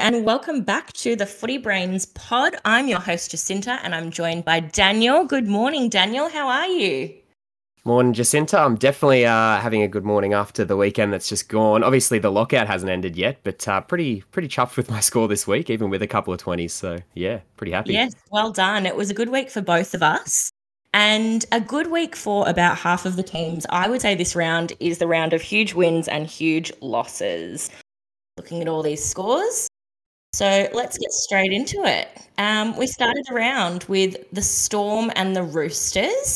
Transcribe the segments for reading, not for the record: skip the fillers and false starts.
and welcome back to the Footy Brains pod. I'm your host, Jacinta, and I'm joined by Daniel. Good morning, Daniel. How are you? Morning, Jacinta. I'm definitely having a good morning after the weekend that's just gone. Obviously, the lockout hasn't ended yet, but pretty chuffed with my score this week, even with a couple of 20s. So, yeah, pretty happy. Yes, well done. It was a good week for both of us and a good week for about half of the teams. I would say this round is the round of huge wins and huge losses. Looking at all these scores. So let's get straight into it. We started around with the Storm and the Roosters.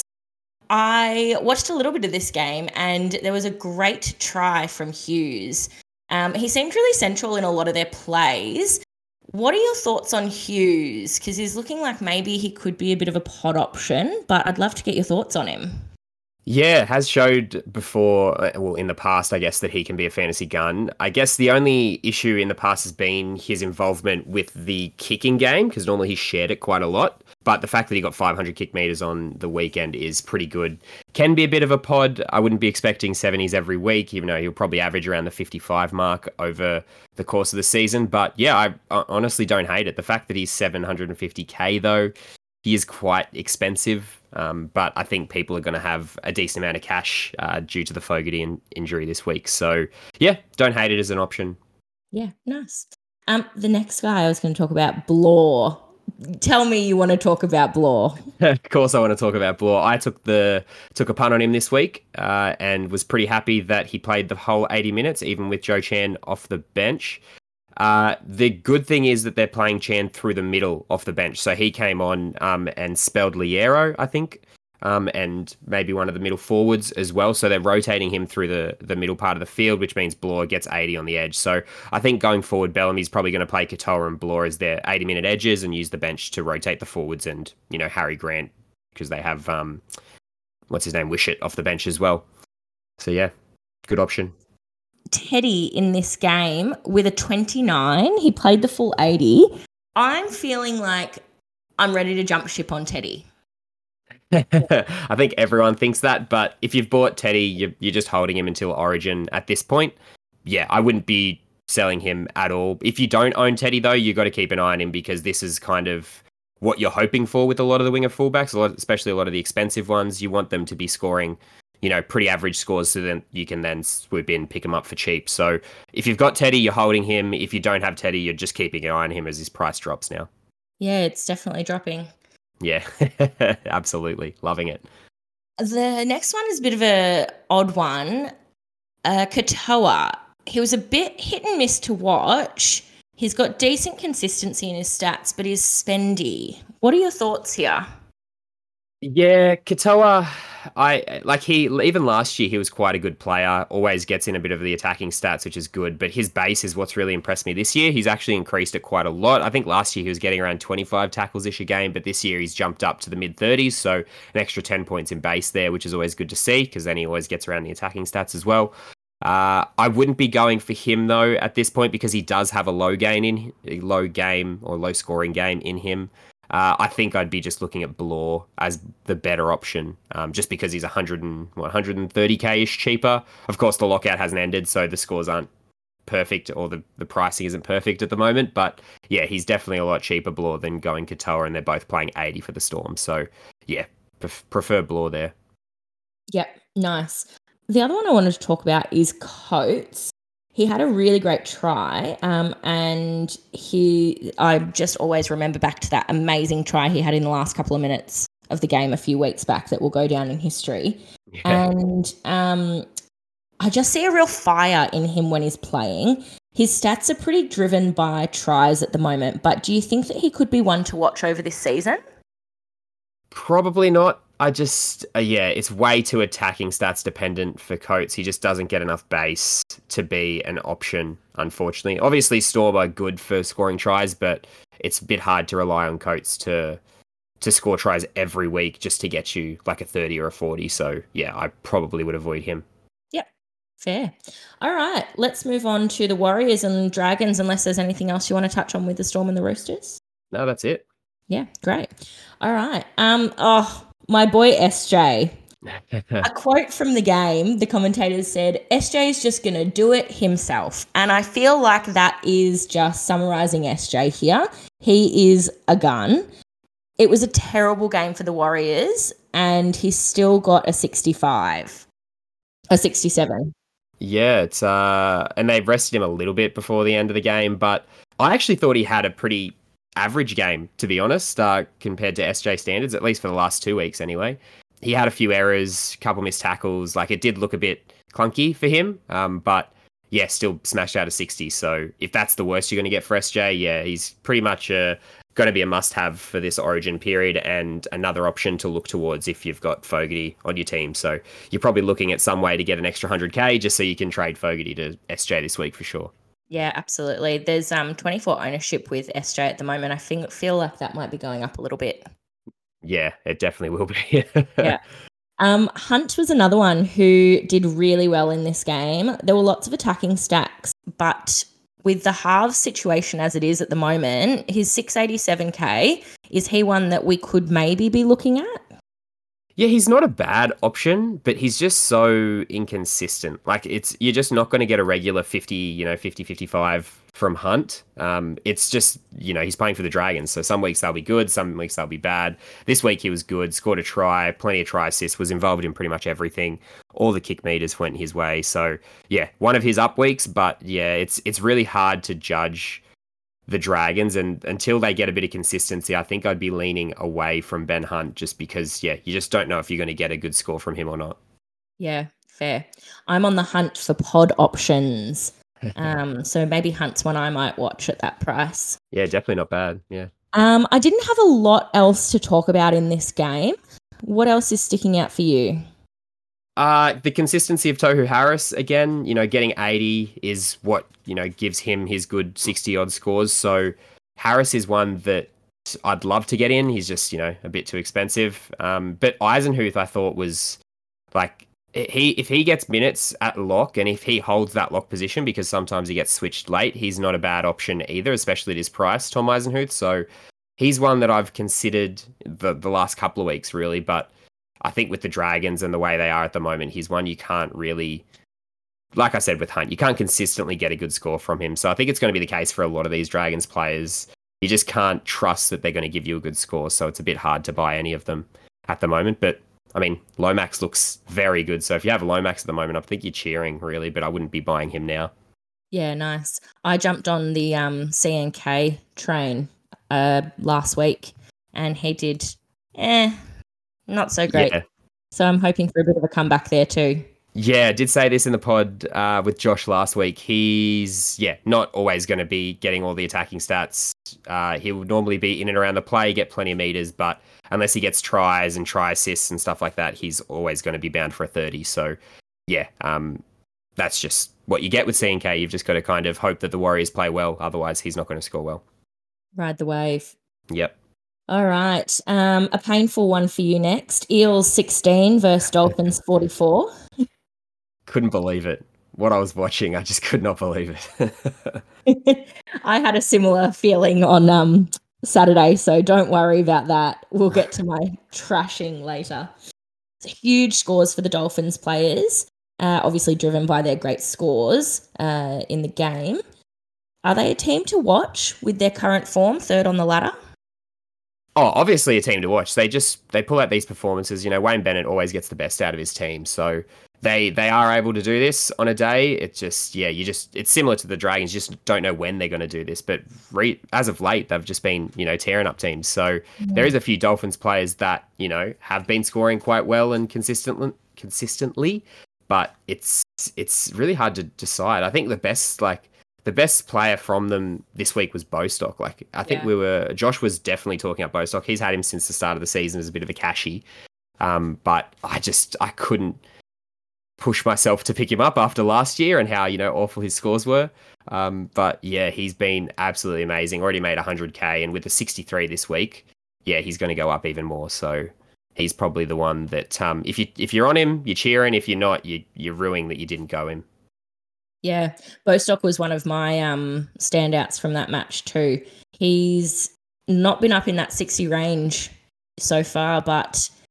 I watched a little bit of this game and there was a great try from Hughes. He seemed really central in a lot of their plays. What are your thoughts on Hughes? Because he's looking like maybe he could be a bit of a pod option, but I'd love to get your thoughts on him. Yeah, has showed before, well, in the past, I guess, that he can be a fantasy gun. I guess the only issue in the past has been his involvement with the kicking game, because normally he shared it quite a lot. But the fact that he got 500 kick meters on the weekend is pretty good. Can be a bit of a pod. I wouldn't be expecting 70s every week, even though he'll probably average around the 55 mark over the course of the season. But yeah, I honestly don't hate it. The fact that he's 750k, though, he is quite expensive. But I think people are going to have a decent amount of cash due to the Fogarty injury this week. So, yeah, don't hate it as an option. Yeah, nice. The next guy I was going to talk about, Blore. Tell me you want to talk about Blore. Of course I want to talk about Blore. I took a punt on him this week and was pretty happy that he played the whole 80 minutes, even with Joe Chan off the bench. The good thing is that they're playing Chan through the middle off the bench. So he came on and spelled Liero, I think, and maybe one of the middle forwards as well. So they're rotating him through the middle part of the field, which means Blore gets 80 on the edge. So I think going forward, Bellamy's probably going to play Katoa and Blore as their 80-minute edges and use the bench to rotate the forwards and, Harry Grant, because they have, what's his name, Wishart off the bench as well. So yeah, good option. Teddy in this game with a 29. He played the full 80. I'm feeling like I'm ready to jump ship on Teddy. I think everyone thinks that, but if you've bought Teddy, you're just holding him until Origin at this point. Yeah, I wouldn't be selling him at all. If you don't own Teddy, though, you got to keep an eye on him because this is kind of what you're hoping for with a lot of the winger fullbacks, especially a lot of the expensive ones. You want them to be scoring pretty average scores, so then you can then swoop in, pick him up for cheap. So if you've got Teddy, you're holding him. If you don't have Teddy, you're just keeping an eye on him as his price drops now. Yeah, it's definitely dropping. Yeah, absolutely. Loving it. The next one is a bit of a odd one. Katoa. He was a bit hit and miss to watch. He's got decent consistency in his stats, but he's spendy. What are your thoughts here? Yeah, Katoa, even last year he was quite a good player, always gets in a bit of the attacking stats, which is good, but his base is what's really impressed me this year. He's actually increased it quite a lot. I think last year he was getting around 25 tackles-ish a game, but this year he's jumped up to the mid-30s, so an extra 10 points in base there, which is always good to see, because then he always gets around the attacking stats as well. I wouldn't be going for him, though, at this point, because he does have a low scoring game in him. I think I'd be just looking at Blore as the better option, just because he's 130k-ish cheaper. Of course, the lockout hasn't ended, so the scores aren't perfect, or the pricing isn't perfect at the moment. But yeah, he's definitely a lot cheaper, Blore, than going Katoa, and they're both playing 80 for the Storm. So yeah, prefer Blore there. Yep, nice. The other one I wanted to talk about is Coates. He had a really great try, and I just always remember back to that amazing try he had in the last couple of minutes of the game a few weeks back that will go down in history. Yeah. And I just see a real fire in him when he's playing. His stats are pretty driven by tries at the moment, but do you think that he could be one to watch over this season? Probably not. It's way too attacking stats dependent for Coates. He just doesn't get enough base to be an option, unfortunately. Obviously, Storm are good for scoring tries, but it's a bit hard to rely on Coates to score tries every week just to get you like a 30 or a 40. So, yeah, I probably would avoid him. Yep, fair. All right, let's move on to the Warriors and Dragons, unless there's anything else you want to touch on with the Storm and the Roosters. No, that's it. Yeah, great. All right. My boy SJ. A quote from the game, the commentators said, SJ is just going to do it himself. And I feel like that is just summarising SJ here. He is a gun. It was a terrible game for the Warriors, and he still got a 65, a 67. Yeah, it's and they rested him a little bit before the end of the game, but I actually thought he had a pretty average game, to be honest, compared to SJ standards, at least for the last 2 weeks anyway. He had a few errors, couple missed tackles. Like, it did look a bit clunky for him, but yeah, still smashed out a 60. So if that's the worst you're going to get for SJ, yeah, he's pretty much going to be a must-have for this Origin period and another option to look towards if you've got Fogarty on your team. So you're probably looking at some way to get an extra 100k just so you can trade Fogarty to SJ this week for sure. Yeah, absolutely. There's 24 ownership with SJ at the moment. I feel like that might be going up a little bit. Yeah, it definitely will be. Yeah. Hunt was another one who did really well in this game. There were lots of attacking stacks, but with the halves situation as it is at the moment, his 687k, is he one that we could maybe be looking at? Yeah, he's not a bad option, but he's just so inconsistent. Like, you're just not going to get a regular 50, 50, 55 from Hunt. It's just, he's playing for the Dragons. So some weeks they'll be good, some weeks they'll be bad. This week he was good, scored a try, plenty of try assists, was involved in pretty much everything. All the kick meters went his way. So yeah, one of his up weeks, but yeah, it's really hard to judge the Dragons, and until they get a bit of consistency, I think I'd be leaning away from Ben Hunt just because, yeah, you just don't know if you're going to get a good score from him or not. Yeah, fair. I'm on the hunt for pod options. So maybe Hunt's one I might watch at that price. Yeah, definitely not bad. Yeah. I didn't have a lot else to talk about in this game. What else is sticking out for you? The consistency of Tohu Harris, again, getting 80 is what, gives him his good 60-odd scores. So Harris is one that I'd love to get in. He's just, a bit too expensive. But Eisenhuth, I thought, was like, if he gets minutes at lock and if he holds that lock position, because sometimes he gets switched late, he's not a bad option either, especially at his price, Tom Eisenhuth. So he's one that I've considered the last couple of weeks, really, but I think with the Dragons and the way they are at the moment, he's one you can't really, like I said with Hunt, you can't consistently get a good score from him. So I think it's going to be the case for a lot of these Dragons players. You just can't trust that they're going to give you a good score. So it's a bit hard to buy any of them at the moment. But I mean, Lomax looks very good. So if you have a Lomax at the moment, I think you're cheering really, but I wouldn't be buying him now. Yeah, nice. I jumped on the CNK train last week and he did, not so great. Yeah. So I'm hoping for a bit of a comeback there too. Yeah, I did say this in the pod with Josh last week. He's, not always going to be getting all the attacking stats. He would normally be in and around the play, get plenty of meters, but unless he gets tries and try assists and stuff like that, he's always going to be bound for a 30. So, yeah, that's just what you get with CNK. You've just got to kind of hope that the Warriors play well. Otherwise, he's not going to score well. Ride the wave. Yep. All right. A painful one for you next. Eels 16 versus Dolphins 44. Couldn't believe it. What I was watching, I just could not believe it. I had a similar feeling on Saturday, so don't worry about that. We'll get to my trashing later. Huge scores for the Dolphins players, obviously driven by their great scores in the game. Are they a team to watch with their current form, third on the ladder? Oh, obviously a team to watch. They pull out these performances. Wayne Bennett always gets the best out of his team. So they are able to do this on a day. It's just, it's similar to the Dragons. You just don't know when they're going to do this. But as of late, they've just been, tearing up teams. So there is a few Dolphins players that, have been scoring quite well and consistently, but it's really hard to decide. I think the best player from them this week was Bostock. Like, I think Josh was definitely talking up Bostock. He's had him since the start of the season as a bit of a cashy. But I couldn't push myself to pick him up after last year and how, awful his scores were. But yeah, he's been absolutely amazing. Already made 100k, and with the 63 this week, he's going to go up even more. So he's probably the one that, if you're on him, you're cheering. If you're not, you're ruining that you didn't go him. Yeah, Bostock was one of my standouts from that match too. He's not been up in that 60 range so far, but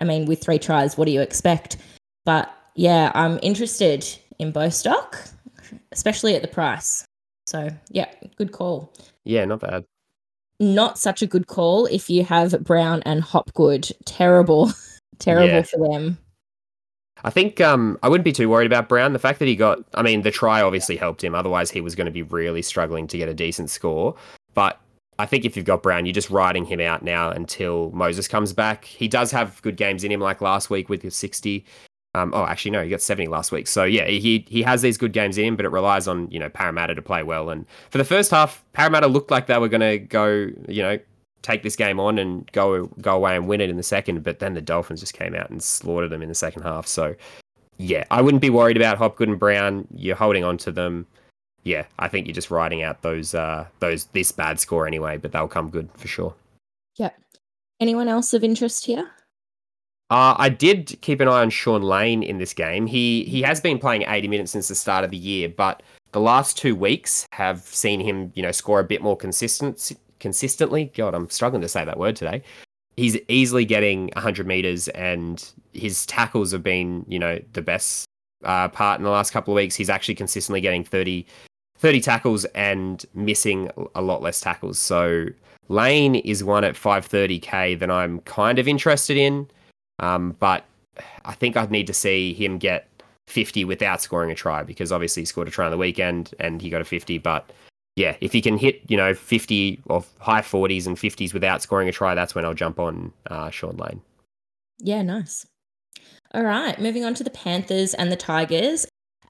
I mean, with 3 tries, what do you expect? But yeah, I'm interested in Bostock, especially at the price. So yeah, good call. Yeah, not bad. Not such a good call if you have Brown and Hopgood. Terrible, terrible Yeah. for them. I think I wouldn't be too worried about Brown. The fact that he got, I mean, the try obviously helped him. Otherwise, he was going to be really struggling to get a decent score. But I think if you've got Brown, you're just riding him out now until Moses comes back. He does have good games in him, like last week with his 60. Actually, no, he got 70 last week. So yeah, he has these good games in him, but it relies on, Parramatta to play well. And for the first half, Parramatta looked like they were going to go, take this game on and go away and win it in the second, but then the Dolphins just came out and slaughtered them in the second half. So yeah, I wouldn't be worried about Hopgood and Brown. You're holding on to them. Yeah, I think you're just riding out this bad score anyway, but they'll come good for sure. Yep. Anyone else of interest here? I did keep an eye on Sean Lane in this game. He has been playing 80 minutes since the start of the year, but the last 2 weeks have seen him, score a bit more consistently. God, I'm struggling to say that word today. He's easily getting 100 meters, and his tackles have been, the best part in the last couple of weeks. He's actually consistently getting 30 tackles and missing a lot less tackles. So Lane is one at 530k that I'm kind of interested in. But I think I'd need to see him get 50 without scoring a try, because obviously he scored a try on the weekend and he got a 50. But yeah, if he can hit, 50 or high 40s and 50s without scoring a try, that's when I'll jump on Sean Lane. Yeah, nice. All right, moving on to the Panthers and the Tigers.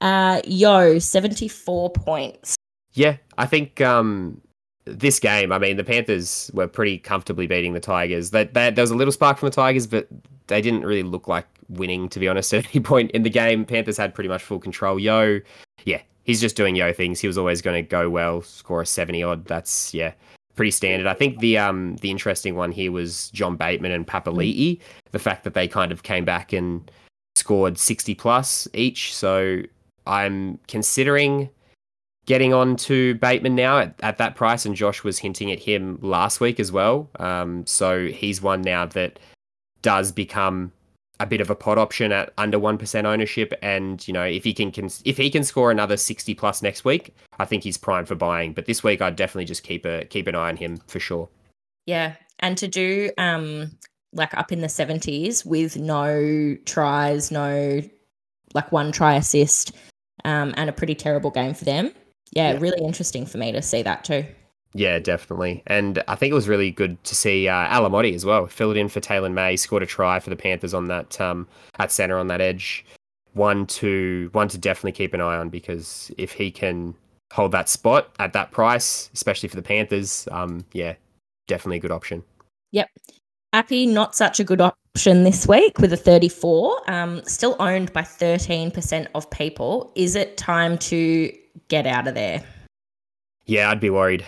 74 points. Yeah, I think this game, I mean, the Panthers were pretty comfortably beating the Tigers. There was a little spark from the Tigers, but they didn't really look like winning, to be honest, at any point in the game. Panthers had pretty much full control. Yo, yeah, he's just doing Yo things. He was always going to go well, score a 70-odd. That's, yeah, pretty standard. I think the interesting one here was John Bateman and Papali'i. The fact that they kind of came back and scored 60+ each. So I'm considering getting on to Bateman now at that price, and Josh was hinting at him last week as well. So he's one now that does become a bit of a pot option at under 1% ownership. And, if he can score another 60+ next week, I think he's primed for buying. But this week, I'd definitely just keep an eye on him for sure. Yeah. And to do like up in the 70s with no tries, no like 1 try assist, and a pretty terrible game for them. Yeah, really interesting for me to see that too. Yeah, definitely. And I think it was really good to see Alamotti as well. Filled in for Taylor May, scored a try for the Panthers on that at centre on that edge. One to definitely keep an eye on, because if he can hold that spot at that price, especially for the Panthers, yeah, definitely a good option. Yep. Appy, not such a good option this week with a 34, still owned by 13% of people. Is it time to get out of there? Yeah, I'd be worried.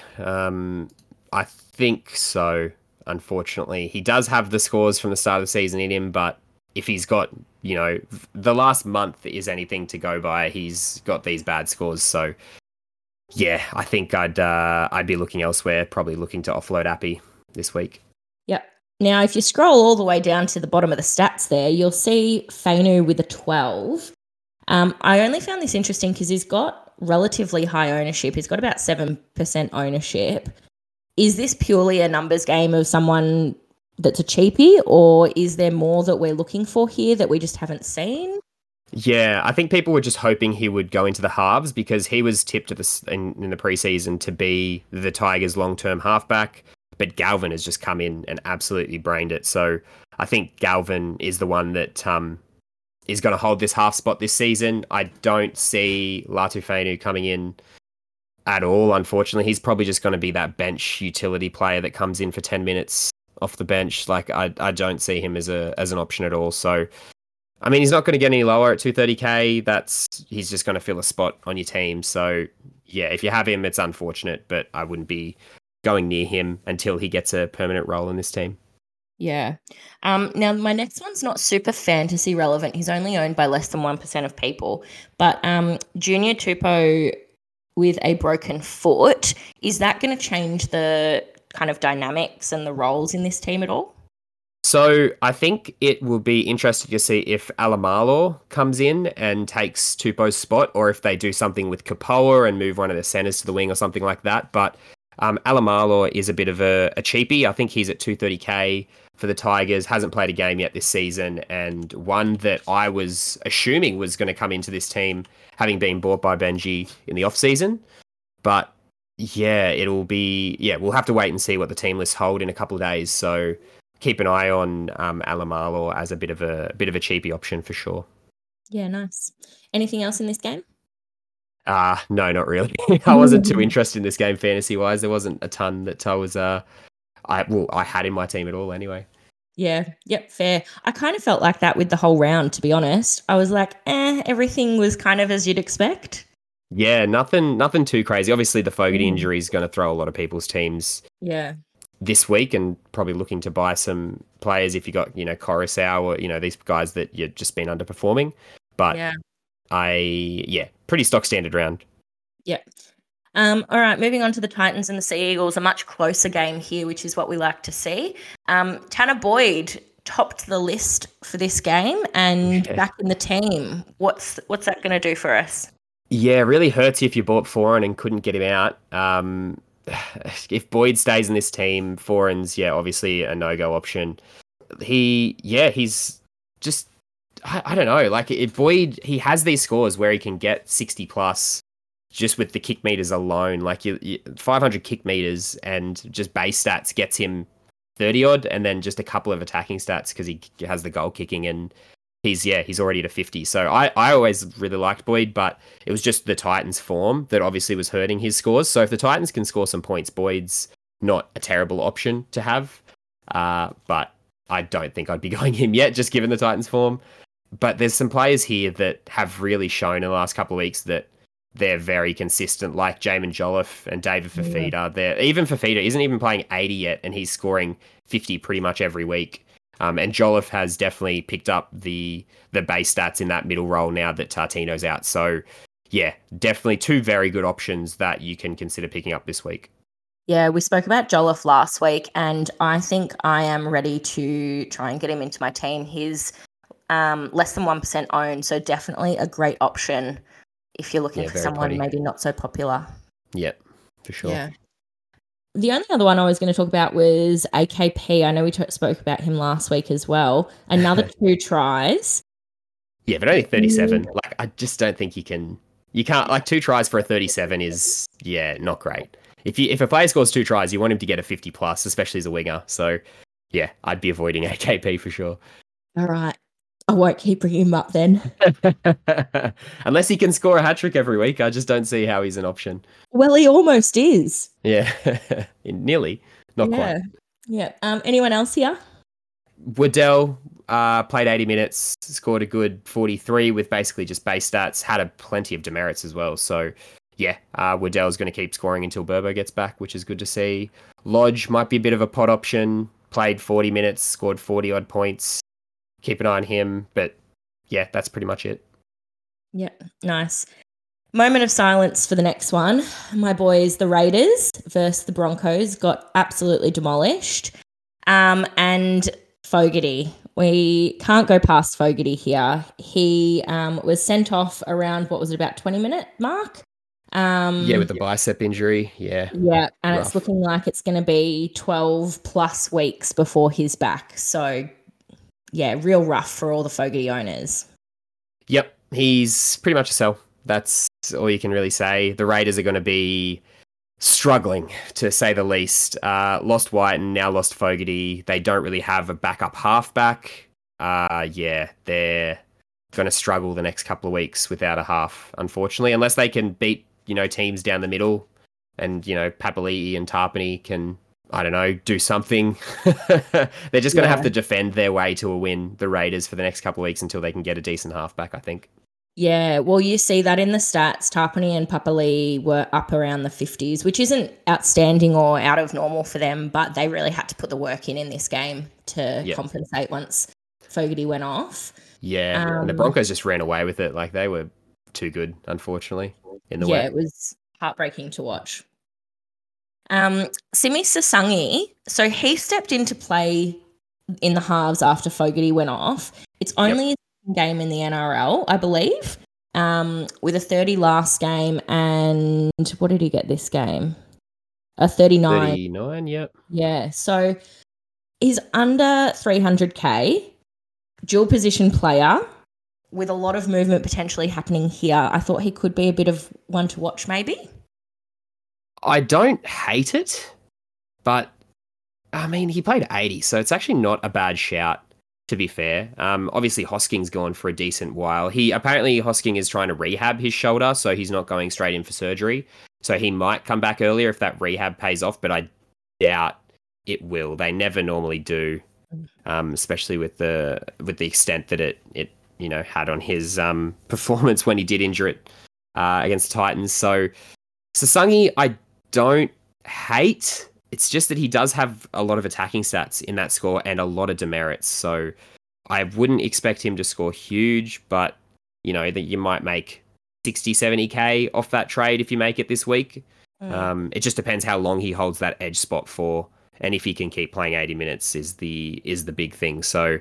I think so, unfortunately. He does have the scores from the start of the season in him, but if he's got, the last month is anything to go by, he's got these bad scores. So, yeah, I think I'd be looking elsewhere, probably looking to offload Appy this week. Yep. Now, if you scroll all the way down to the bottom of the stats there, you'll see Fainu with a 12. I only found this interesting because he's got relatively high ownership. He's got about 7% ownership. Is this purely a numbers game of someone that's a cheapie, or is there more that we're looking for here that we just haven't seen? Yeah, I think people were just hoping he would go into the halves, because he was tipped in the preseason to be the Tigers' long-term halfback, but Galvin has just come in and absolutely brained it. So I think Galvin is the one that is going to hold this half spot this season. I don't see Latu Fainu coming in at all, unfortunately. He's probably just going to be that bench utility player that comes in for 10 minutes off the bench. Like, I don't see him as an option at all. So, I mean, he's not going to get any lower at 230k. He's just going to fill a spot on your team. So, yeah, if you have him, it's unfortunate, but I wouldn't be going near him until he gets a permanent role in this team. Yeah. Now, my next one's not super fantasy relevant. He's only owned by less than 1% of people. But Junior Tupou with a broken foot, is that going to change the kind of dynamics and the roles in this team at all? So I think it will be interesting to see if Alamalo comes in and takes Tupou's spot, or if they do something with Kapoa and move one of the centers to the wing or something like that. But Alamalo is a bit of a cheapie. I think he's at 230k for the Tigers. Hasn't played a game yet this season, and one that I was assuming was going to come into this team, having been bought by Benji in the off season. But yeah, we'll have to wait and see what the team lists hold in a couple of days. So keep an eye on Alamalo as a bit of a cheapie option for sure. Yeah, nice. Anything else in this game? No, not really. I wasn't too interested in this game fantasy wise. There wasn't a ton that I had in my team at all anyway. Yeah, yep, fair. I kind of felt like that with the whole round, to be honest. I was like, everything was kind of as you'd expect. Yeah, nothing too crazy. Obviously, the Fogarty injury is going to throw a lot of people's teams. Yeah. This week, and probably looking to buy some players if you got Coruscant or these guys that you've just been underperforming. But pretty stock standard round. Yeah. All right, moving on to the Titans and the Sea Eagles, a much closer game here, which is what we like to see. Tanner Boyd topped the list for this game and back in the team. What's that going to do for us? Yeah, really hurts you if you bought Foran and couldn't get him out. If Boyd stays in this team, Foran's obviously a no-go option. He's just I don't know. Like Boyd, he has these scores where he can get 60 plus just with the kick meters alone. Like 500 kick meters and just base stats gets him 30 odd, and then just a couple of attacking stats because he has the goal kicking, and he's already at a 50. So I always really liked Boyd, but it was just the Titans' form that obviously was hurting his scores. So if the Titans can score some points, Boyd's not a terrible option to have. But I don't think I'd be going him yet, just given the Titans' form. But there's some players here that have really shown in the last couple of weeks that they're very consistent, like Jamin Jolliffe and David Fifita. Even Fifita isn't even playing 80 yet, and he's scoring 50 pretty much every week. And Jolliffe has definitely picked up the base stats in that middle role now that Tartino's out. So, yeah, definitely two very good options that you can consider picking up this week. Yeah, we spoke about Jolliffe last week, and I think I am ready to try and get him into my team. He's less than 1% owned, so definitely a great option if you're looking for someone maybe not so popular. Yep, for sure. Yeah. The only other one I was going to talk about was AKP. I know we spoke about him last week as well. Another 2 tries. Yeah, but only 37. Like, I just don't think you can't, like 2 tries for a 37 is, not great. If a player scores 2 tries, you want him to get a 50 plus, especially as a winger. So, yeah, I'd be avoiding AKP for sure. All right. I won't keep bringing him up then. Unless he can score a hat-trick every week, I just don't see how he's an option. Well, he almost is. Yeah, nearly. Not quite. Yeah. Anyone else here? Waddell played 80 minutes, scored a good 43 with basically just base stats, had plenty of demerits as well. So, yeah, Waddell's going to keep scoring until Burbo gets back, which is good to see. Lodge might be a bit of a pot option, played 40 minutes, scored 40-odd points. Keep an eye on him, but yeah, that's pretty much it. Yeah, nice. Moment of silence for the next one. My boys, the Raiders versus the Broncos, got absolutely demolished. And Fogarty. We can't go past Fogarty here. He was sent off around, about 20-minute mark? With the bicep injury, yeah. Yeah, and rough. It's looking like it's going to be 12 plus weeks before he's back. So, yeah, real rough for all the Fogarty owners. Yep, he's pretty much a sell. That's all you can really say. The Raiders are going to be struggling, to say the least. Lost White and now lost Fogarty. They don't really have a backup halfback. They're going to struggle the next couple of weeks without a half, unfortunately, unless they can beat, teams down the middle and, Papali'i and Tarpany can, I don't know, do something. They're just going to have to defend their way to a win, the Raiders, for the next couple of weeks until they can get a decent halfback, I think. Yeah, well, you see that in the stats. Tarpany and Papali'i were up around the 50s, which isn't outstanding or out of normal for them, but they really had to put the work in this game to compensate once Fogarty went off. Yeah, and the Broncos just ran away with it. Like, they were too good, unfortunately, in the way. Yeah, it was heartbreaking to watch. Simi Sasangi, so he stepped into play in the halves after Fogarty went off. It's only a game in the NRL, I believe, with a 30 last game. And what did he get this game? A 39. 39, yep. Yeah. So he's under 300K, dual position player with a lot of movement potentially happening here. I thought he could be a bit of one to watch maybe. I don't hate it, but I mean, he played 80, so it's actually not a bad shout, to be fair. Obviously, Hosking's gone for a decent while. Apparently, Hosking is trying to rehab his shoulder, so he's not going straight in for surgery. So he might come back earlier if that rehab pays off, but I doubt it will. They never normally do, especially with the extent that it had on his performance when he did injure it against the Titans. So Sasungi, I don't hate. It's just that he does have a lot of attacking stats in that score and a lot of demerits. So I wouldn't expect him to score huge, but that you might make 60, 70K off that trade if you make it this week. It just depends how long he holds that edge spot for, and if he can keep playing 80 minutes is the big thing. So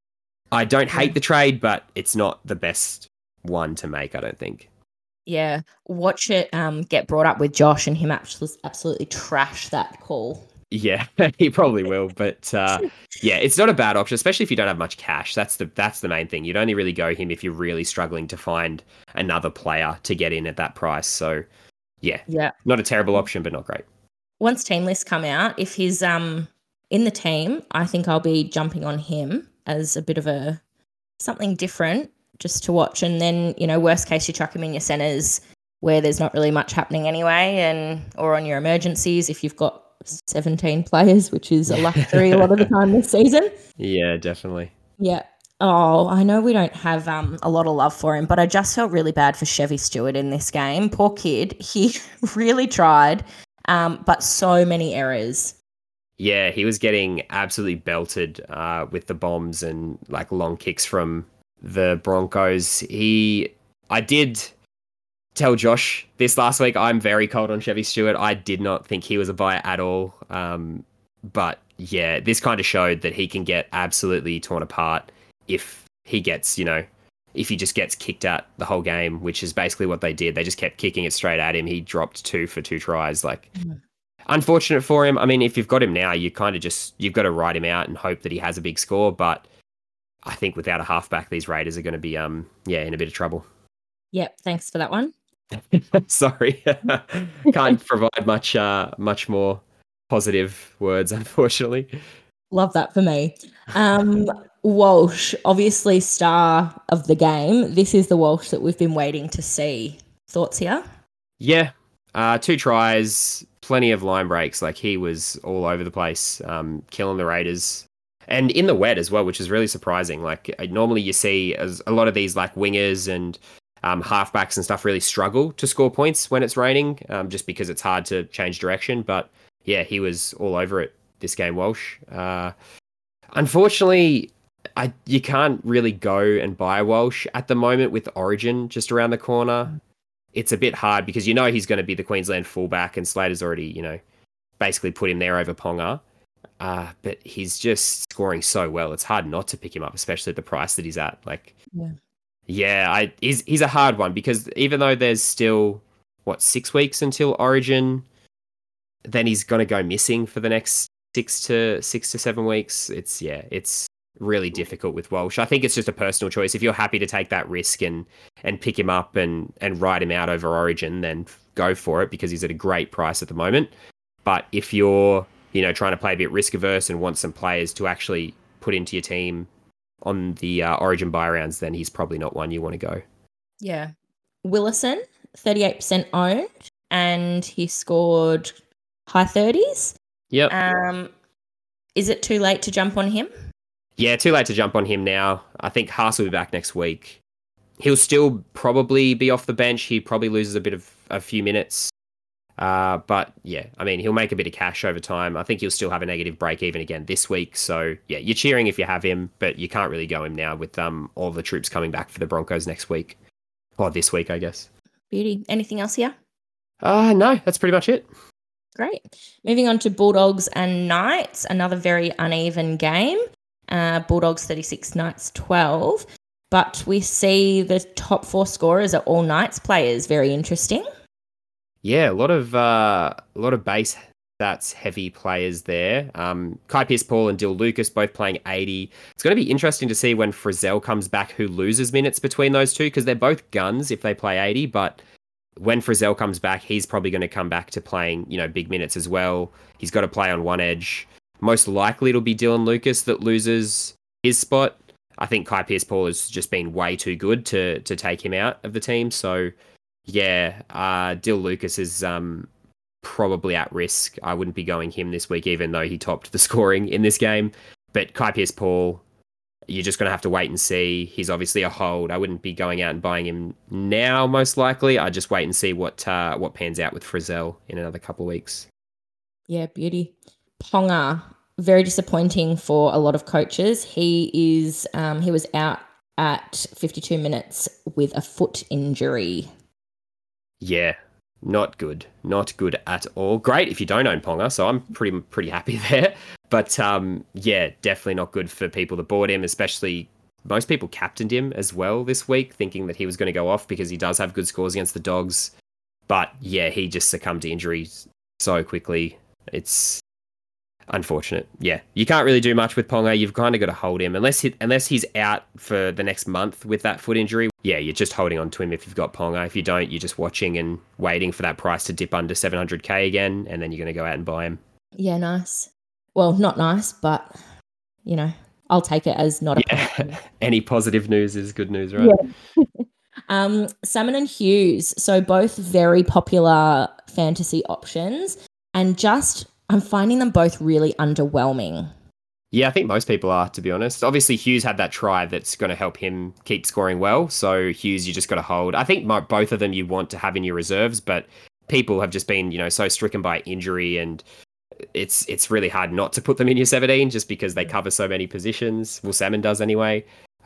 I don't hate the trade, but it's not the best one to make, I don't think. Yeah, watch it get brought up with Josh and him absolutely trash that call. Yeah, he probably will, but yeah, it's not a bad option, especially if you don't have much cash. That's the main thing. You'd only really go him if you're really struggling to find another player to get in at that price. So yeah, not a terrible option, but not great. Once team lists come out, if he's in the team, I think I'll be jumping on him as a bit of something different just to watch. And then, worst case, you chuck him in your centres where there's not really much happening anyway, or on your emergencies if you've got 17 players, which is a luxury a lot of the time this season. Yeah, definitely. Yeah. Oh, I know we don't have a lot of love for him, but I just felt really bad for Chevy Stewart in this game. Poor kid. He really tried, but so many errors. Yeah, he was getting absolutely belted with the bombs and long kicks from the Broncos. I did tell Josh this last week, I'm very cold on Chevy Stewart. I did not think he was a buy at all. But yeah, this kind of showed that he can get absolutely torn apart if he gets, if he just gets kicked at the whole game, which is basically what they did. They just kept kicking it straight at him. He dropped 2 for 2 tries. Unfortunate for him. I mean, if you've got him now, you've got to ride him out and hope that he has a big score. But I think without a halfback, these Raiders are going to be, in a bit of trouble. Yep. Thanks for that one. Sorry. Can't provide much more positive words, unfortunately. Love that for me. Walsh, obviously star of the game. This is the Walsh that we've been waiting to see. Thoughts here? Yeah. 2 tries, plenty of line breaks. He was all over the place, killing the Raiders. And in the wet as well, which is really surprising. Normally you see as a lot of these wingers and halfbacks and stuff really struggle to score points when it's raining, just because it's hard to change direction. But yeah, he was all over it this game, Walsh. Unfortunately, you can't really go and buy Walsh at the moment with Origin just around the corner. It's a bit hard because he's going to be the Queensland fullback, and Slater's already, basically put him there over Ponga. But he's just scoring so well. It's hard not to pick him up, especially at the price that he's at. He's a hard one because even though there's still 6 weeks until Origin, then he's going to go missing for the next 6 to 7 weeks. It's really difficult with Walsh. I think it's just a personal choice. If you're happy to take that risk and pick him up and ride him out over Origin, then go for it because he's at a great price at the moment. But if you're trying to play a bit risk averse and want some players to actually put into your team on the Origin buy rounds, then he's probably not one you want to go. Yeah. Willison, 38% owned, and he scored high 30s. Yep. Is it too late to jump on him? Yeah, too late to jump on him now. I think Haas will be back next week. He'll still probably be off the bench. He probably loses a few minutes. But yeah, I mean, he'll make a bit of cash over time. I think he'll still have a negative break even again this week. So yeah, you're cheering if you have him, but you can't really go him now with all the troops coming back for the Broncos next week. Or this week, I guess. Beauty. Anything else here? No, that's pretty much it. Great. Moving on to Bulldogs and Knights, another very uneven game. Bulldogs 36, Knights 12. But we see the top 4 scorers are all Knights players. Very interesting. Yeah, a lot of base stats heavy players there. Kai Pearce-Paul and Dill Lucas both playing 80. It's going to be interesting to see when Frizzell comes back who loses minutes between those two, because they're both guns if they play 80, but when Frizzell comes back, he's probably going to come back to playing, big minutes as well. He's got to play on one edge. Most likely it'll be Dylan Lucas that loses his spot. I think Kai Pearce-Paul has just been way too good to take him out of the team. So, yeah, Dill Lucas is probably at risk. I wouldn't be going him this week, even though he topped the scoring in this game. But Kai Pearce-Paul, you're just going to have to wait and see. He's obviously a hold. I wouldn't be going out and buying him now, most likely. I'd just wait and see what pans out with Frizzell in another couple of weeks. Yeah, beauty. Ponga, very disappointing for a lot of coaches. He was out at 52 minutes with a foot injury. Yeah, not good. Not good at all. Great if you don't own Ponga, so I'm pretty happy there. But yeah, definitely not good for people that bought him, especially most people captained him as well this week, thinking that he was going to go off because he does have good scores against the Dogs. But yeah, he just succumbed to injuries so quickly. It's unfortunate. Yeah, you can't really do much with Ponga. You've kind of got to hold him unless he's out for the next month with that foot injury. Yeah, you're just holding on to him if you've got Ponga. If you don't, you're just watching and waiting for that price to dip under 700k again, and then you're going to go out and buy him. Yeah, nice. Well, not nice, but I'll take it as not a Any positive news is good news, right? Yeah. Salmon and Hughes, so both very popular fantasy options, and I'm finding them both really underwhelming. Yeah, I think most people are, to be honest. Obviously, Hughes had that try that's going to help him keep scoring well. So Hughes, you just got to hold. I think both of them you want to have in your reserves, but people have just been, so stricken by injury, and it's really hard not to put them in your 17 just because they cover so many positions. Well, Salmon does anyway.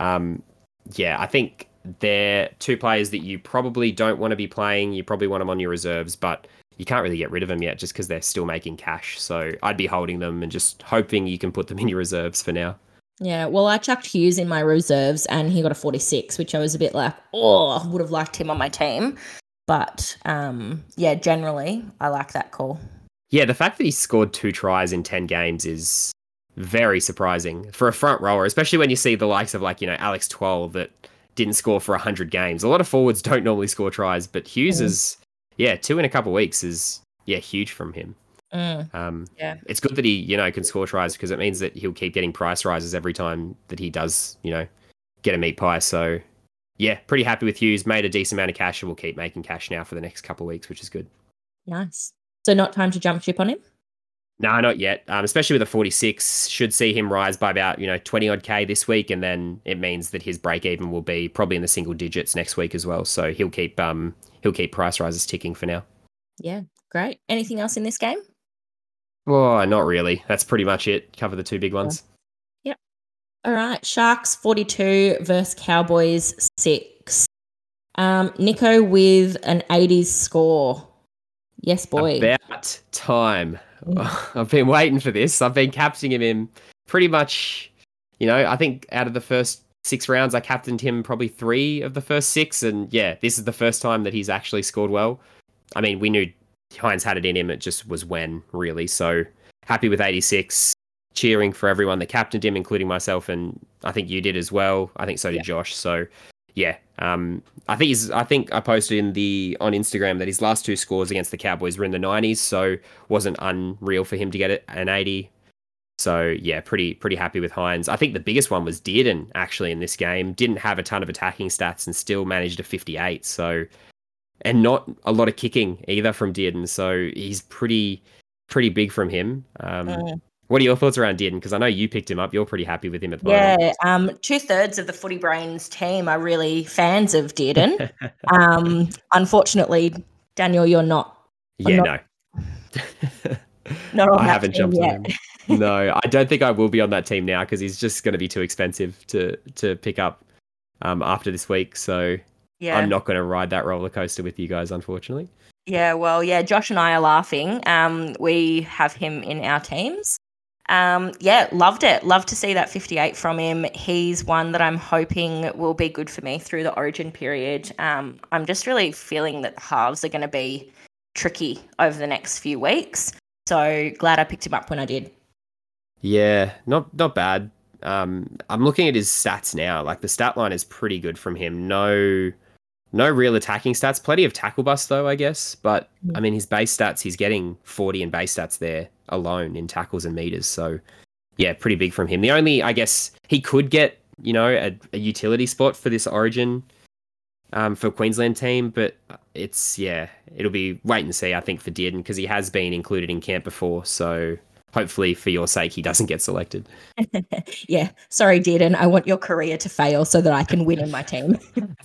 Yeah, I think they're two players that you probably don't want to be playing. You probably want them on your reserves, but you can't really get rid of them yet just because they're still making cash. So I'd be holding them and just hoping you can put them in your reserves for now. Yeah, well, I chucked Hughes in my reserves and he got a 46, which I was a bit like, I would have liked him on my team. But yeah, generally, I like that call. Yeah, the fact that he scored 2 tries in 10 games is very surprising for a front rower, especially when you see the likes of Alex Twal that didn't score for 100 games. A lot of forwards don't normally score tries, but Hughes is... Yeah, 2 in a couple of weeks is huge from him. Yeah, it's good that he can score tries because it means that he'll keep getting price rises every time that he does get a meat pie. So yeah, pretty happy with Hughes. Made a decent amount of cash and will keep making cash now for the next couple of weeks, which is good. Nice. So not time to jump ship on him? No, not yet. Especially with a 46, should see him rise by about 20 odd K this week, and then it means that his break even will be probably in the single digits next week as well. So he'll keep price rises ticking for now. Yeah, great. Anything else in this game? Oh, not really. That's pretty much it. Cover the 2 big ones. Yep. All right. Sharks 42 versus Cowboys 6. Nico with an 80s score. Yes, boy. About time. I've been waiting for this. I've been captaining him in pretty much, I think out of the first 6 rounds, I captained him probably 3 of the first 6. And yeah, this is the first time that he's actually scored well. I mean, we knew Hines had it in him. It just was when, really. So happy with 86. Cheering for everyone that captained him, including myself. And I think you did as well. I think so did Josh. So yeah, I think I posted on Instagram that his last 2 scores against the Cowboys were in the 90s. So wasn't unreal for him to get an 80. So yeah, pretty happy with Hines. I think the biggest one was Dearden actually in this game. Didn't have a ton of attacking stats and still managed a 58. So, and not a lot of kicking either from Dearden. So he's pretty big from him. What are your thoughts around Dearden? Because I know you picked him up. You're pretty happy with him at the moment. Yeah, 2/3 of the Footy Brains team are really fans of Dearden. Unfortunately, Daniel, you're not. Yeah, no. I haven't jumped on him. No, I don't think I will be on that team now because he's just going to be too expensive to pick up after this week. So yeah, I'm not going to ride that roller coaster with you guys, unfortunately. Yeah, well, yeah, Josh and I are laughing. We have him in our teams. Yeah, loved it. Love to see that 58 from him. He's one that I'm hoping will be good for me through the Origin period. I'm just really feeling that the halves are going to be tricky over the next few weeks. So glad I picked him up when I did. Yeah, not bad. I'm looking at his stats now. Like the stat line is pretty good from him. No real attacking stats. Plenty of tackle bust though, I guess. But I mean, his base stats, he's getting 40 in base stats there alone in tackles and meters. So yeah, pretty big from him. The only, I guess, he could get, a utility spot for this Origin for Queensland team, but it'll be wait and see, I think, for Dearden, because he has been included in camp before. So hopefully, for your sake, he doesn't get selected. Yeah, sorry, Dearden. I want your career to fail so that I can win in my team.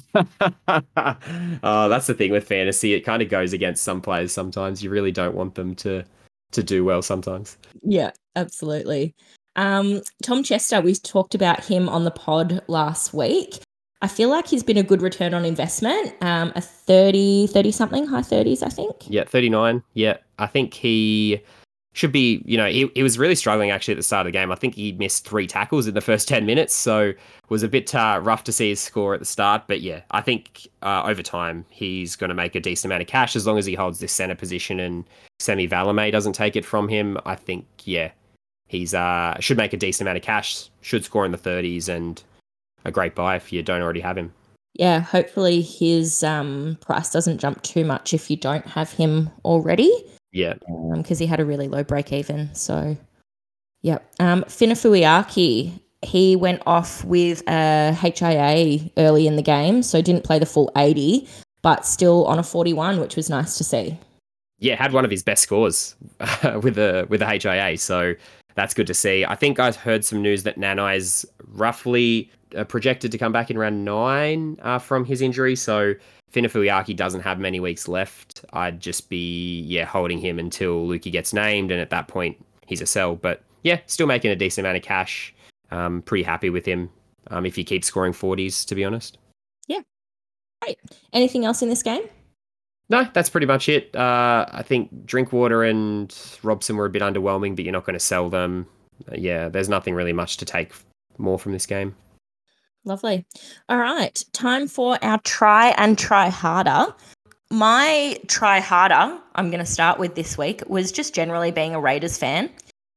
Oh, that's the thing with fantasy. It kind of goes against some players sometimes. You really don't want them to do well sometimes. Yeah, absolutely. Tom Chester, we talked about him on the pod last week. I feel like he's been a good return on investment. A 30 something, high 30s, I think. Yeah, 39. Yeah, I think he should be, he was really struggling actually at the start of the game. I think he missed 3 tackles in the first 10 minutes, so it was a bit rough to see his score at the start. But yeah, I think over time he's going to make a decent amount of cash as long as he holds this centre position and Semi Valame doesn't take it from him. I think, yeah, he's should make a decent amount of cash, should score in the 30s, and a great buy if you don't already have him. Yeah, hopefully his price doesn't jump too much if you don't have him already. Yeah. Because he had a really low break even. So, yeah. Finafuiaki, he went off with a HIA early in the game, so didn't play the full 80, but still on a 41, which was nice to see. Yeah, had one of his best scores with the HIA, so that's good to see. I think I heard some news that Nanai is roughly projected to come back in round 9 from his injury, so Finafuiaki doesn't have many weeks left. I'd just be holding him until Lukey gets named, and at that point he's a sell. But yeah, still making a decent amount of cash. Pretty happy with him if he keeps scoring 40s, to be honest. Yeah. Great. Anything else in this game? No, that's pretty much it. I think Drinkwater and Robson were a bit underwhelming, but you're not going to sell them. Yeah, there's nothing really much to take more from this game. Lovely. All right. Time for our try and try harder. My try harder, I'm going to start with this week, was just generally being a Raiders fan.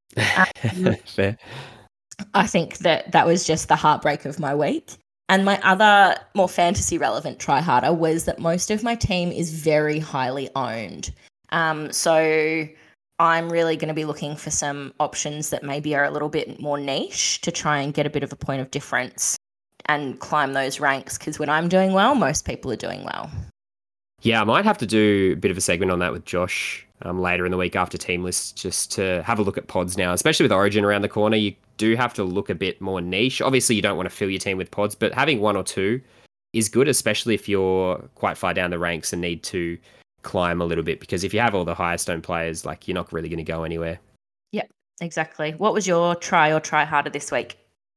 Fair. I think that was just the heartbreak of my week. And my other more fantasy relevant try harder was that most of my team is very highly owned. So I'm really going to be looking for some options that maybe are a little bit more niche to try and get a bit of a point of difference and climb those ranks, because when I'm doing well, most people are doing well. Yeah, I might have to do a bit of a segment on that with Josh later in the week after team lists, just to have a look at pods now, especially with Origin around the corner. You do have to look a bit more niche. Obviously, you don't want to fill your team with pods, but having 1 or 2 is good, especially if you're quite far down the ranks and need to climb a little bit, because if you have all the highest owned players, like, you're not really going to go anywhere. Yep, exactly. What was your try or try harder this week?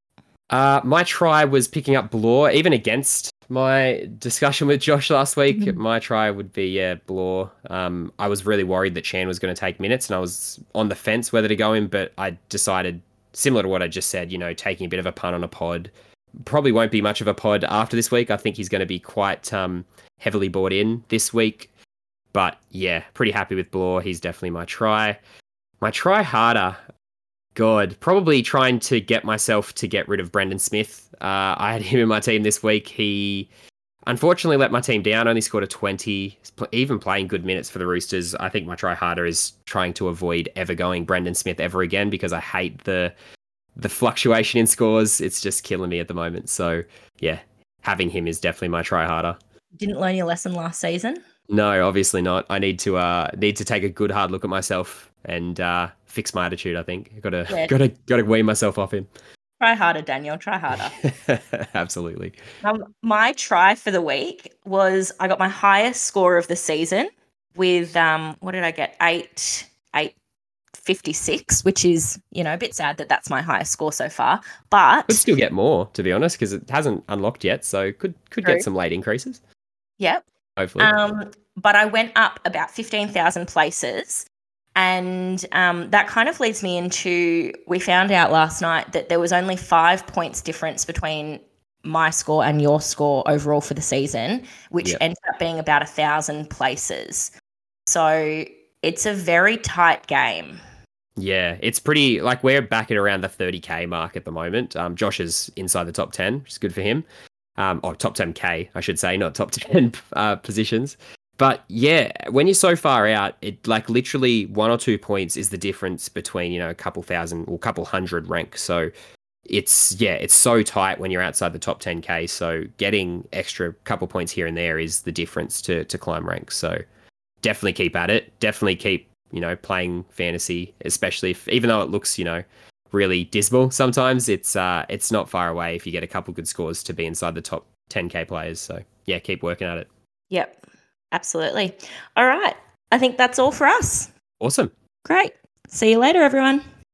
My try was picking up Blore, even against my discussion with Josh last week. Mm-hmm. My try would be, Blore. I was really worried that Chan was going to take minutes, and I was on the fence whether to go in, but I decided, similar to what I just said, taking a bit of a punt on a pod. Probably won't be much of a pod after this week. I think he's going to be quite heavily bought in this week. But yeah, pretty happy with Blore. He's definitely my try. My try harder, God, probably trying to get myself to get rid of Brendan Smith. I had him in my team this week. He unfortunately let my team down, only scored a 20, even playing good minutes for the Roosters. I think my try harder is trying to avoid ever going Brendan Smith ever again, because I hate the fluctuation in scores. It's just killing me at the moment. So yeah, having him is definitely my try harder. Didn't learn your lesson last season? No, obviously not. I need to take a good hard look at myself and fix my attitude. I think gotta wean myself off him. Try harder, Daniel. Try harder. Absolutely. My try for the week was I got my highest score of the season with what did I get? 856, which is a bit sad that that's my highest score so far. But could still get more, to be honest, because it hasn't unlocked yet. So could get some late increases. Yep. Hopefully. But I went up about 15,000 places, And that kind of leads me into, we found out last night that there was only 5 points difference between my score and your score overall for the season, which ended up being about 1,000 places. So it's a very tight game. Yeah, it's pretty, like, we're back at around the 30K mark at the moment. Josh is inside the top 10, which is good for him. Or top 10K, I should say, not top 10 positions. But yeah, when you're so far out, it like literally 1 or 2 points is the difference between, you know, a couple thousand or couple hundred ranks. So it's so tight when you're outside the top 10K. So getting extra couple points here and there is the difference to climb ranks. So definitely keep at it. Definitely keep, you know, playing fantasy, especially if, even though it looks, you know, really dismal sometimes, it's not far away if you get a couple good scores to be inside the top 10K players. So yeah, keep working at it. Yep. Absolutely. All right. I think that's all for us. Awesome. Great. See you later, everyone.